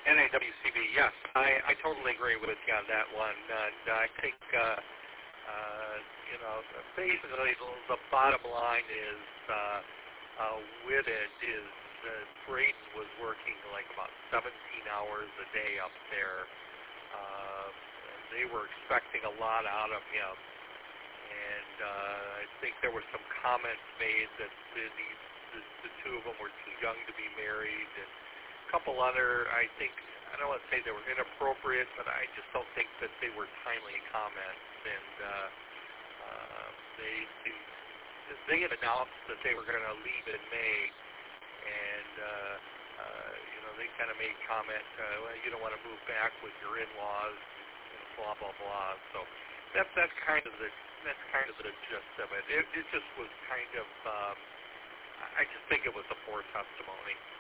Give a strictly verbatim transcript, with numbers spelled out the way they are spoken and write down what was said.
N A W C B, yes. I, I totally agree with you on that one. And I think, uh, uh, you know, basically the, the bottom line is uh, uh, with it is uh, Braden was working like about seventeen hours a day up there. Uh, they were expecting a lot out of him. And uh, I think there were some comments made that the, the, the two of them were too young to be married, and a couple other, I think, I don't want to say they were inappropriate, but I just don't think that they were timely comments. And uh, uh, they, they they had announced that they were going to leave in May, and uh, uh, you know, they kind of made comment, uh, well, you don't want to move back with your in-laws, you know, blah blah blah. So that's that's kind of the that's kind of the gist of it. It, it just was kind of, um, I just think it was a poor testimony.